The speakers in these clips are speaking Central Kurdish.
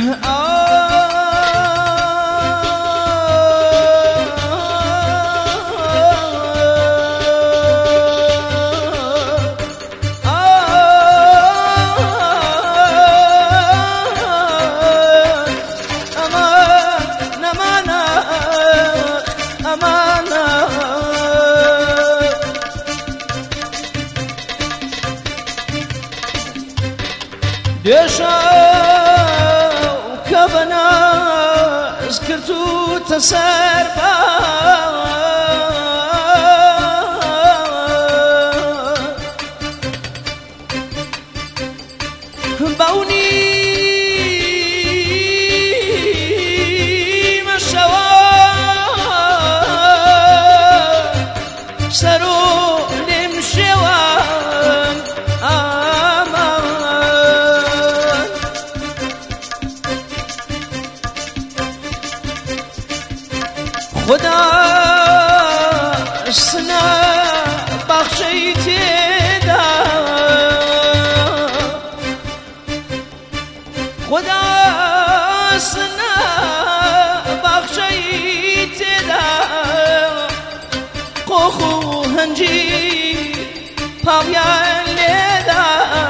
سربا باونی مشوا سرو نمشوان آمان خدا سنا بخشیت دا خدا سنا بخشیت دا قوخو هنجی پاویان لیدا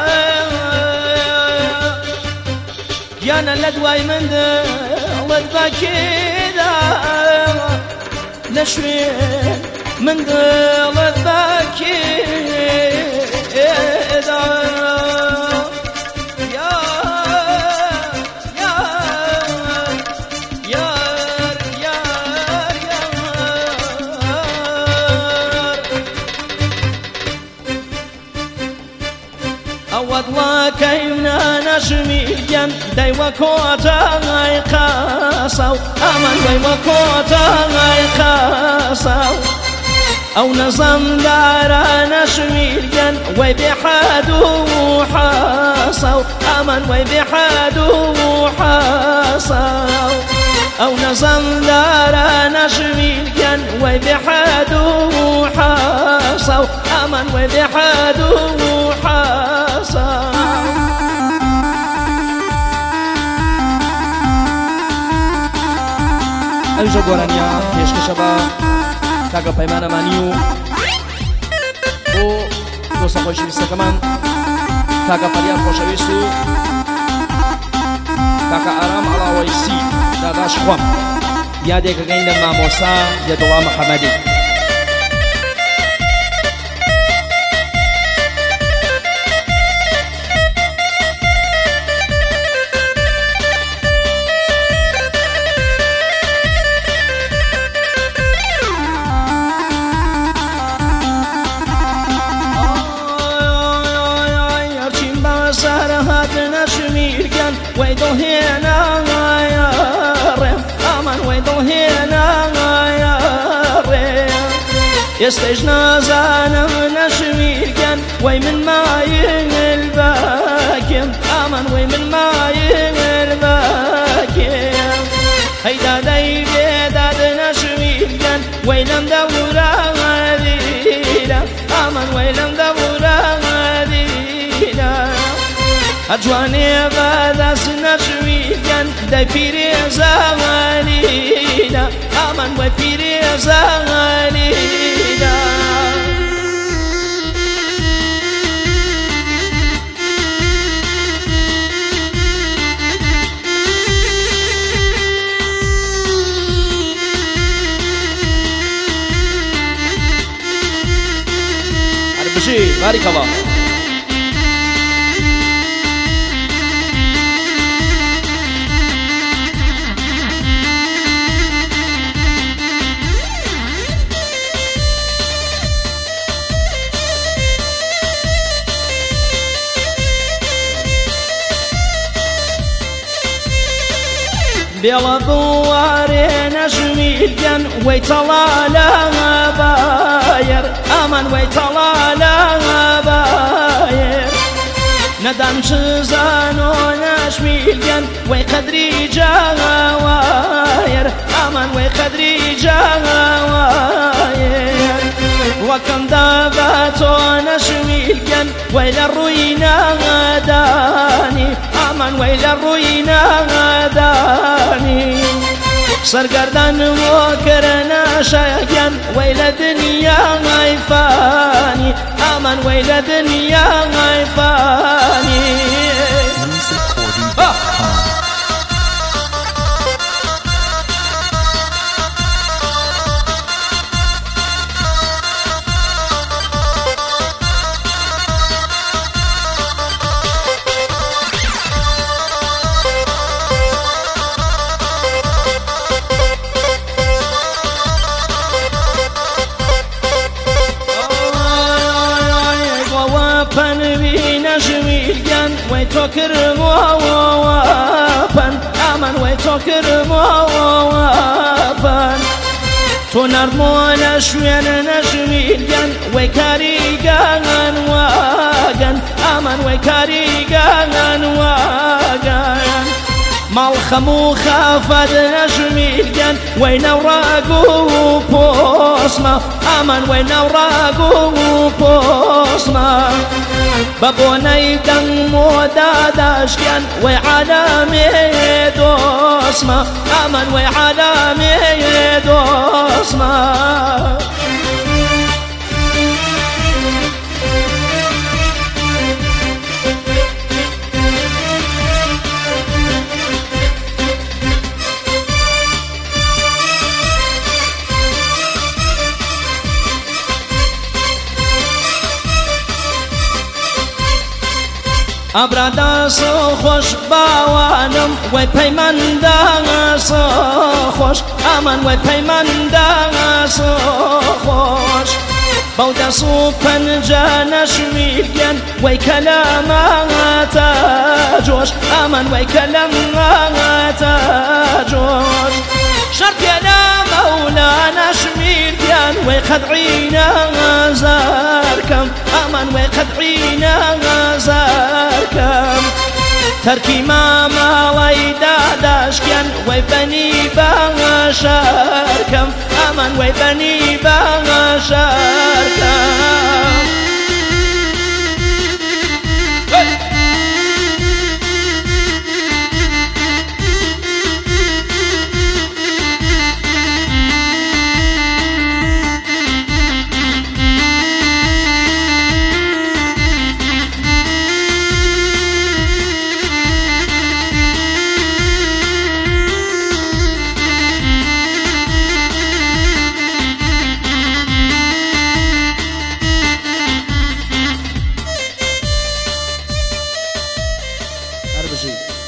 یانا لدواي من دا ودباكي دا لشوين من قلب باكي دا يا يا يا يا يا أود وكيمنا نشمي ين داي وكوتا غاي قاسو أمان داي وكوتا غاي قاسو أو نظام دارا نشمير ين وي بحادو حاسو أمان وي بحادو حاسو أو نظام دارا نشمير ين وي بحادو حاسو أمان وي بحادو حاسو ئەوژە گۆرانیا پێشکەشە بە کاکە پەیمانەمانی و بۆ دۆستە خۆشەویستەکەمان کاکە فەریاد خۆشەویست و کاکە ئارام عەڵاوەی سی داداش خۆم یادێکەکەین لە مامۆستا یەدوڵا محەممەدی ويدو هنا يا ريم أمان ويدو هنا يا ريم يستجنا زانا نشمير كان وي من ماي الباكم أمان وي من ماي الباكم هيدا داي بيداد نشمير كان وي لم دورا غديلا أمان وي لم دورا غديلا أجواني بدا سنشويكن داي بيري زغالينا أمان وي بيري زغالينا أربشي بارك الله بيلا بواري نجميلين ويطلع باير أمان ويطلع باير ندم شزانو نجميلين ويقدري جاواير أمان ويقدري جاواير وكم داباتو نجميلين ويلا الروينا داني ئەمان وەی لە ڕووی نادانی سەرگەردان بۆ کەرەنە شایەکیان وەی لە دنیای فانی ئەمان وەی لە دنیای فانی وەی تۆ کردمەوە پەن ئەمان وەی تۆ کردمەوە پەن تۆ نەردمەوە لە شوێنە نەژمیرگەن وەی کاریگەن واگەن ئەمان وەی کاریگەن واگەن ماڵ خەموو خافەت نەژمیرگەن وەی نەوڕاگ و پۆسمە ئەمان وەی نەوڕاگ و پۆسمە بە بۆنەی دەنگ و داداشکیان وەی عالەمێ دۆسمە ئەمان وەی عالەمێ دۆسمە ئابرادا خۆش باوانم وەی پەیمەندە خۆش ئەمان وەی پەیمەندە خۆش بەو دەست و پەنجە نەشمیرگەن وەی کەلەمەتە جۆش ئەمان وەی کەلەمەتە جۆش شەرتێ لە مەولا نەشمیرگەن وەی قەدعینە زارکەم ئەمان وەی قەدعینە زارکەم تەرکی ماماڵی داداشکیان وەی بەنی بەشارکەم ئەمان وەی بەنی بەشارکەم Arabacı.